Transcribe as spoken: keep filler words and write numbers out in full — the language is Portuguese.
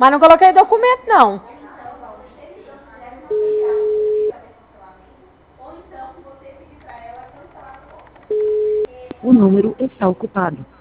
Mas não coloquei documento, não. O número está ocupado.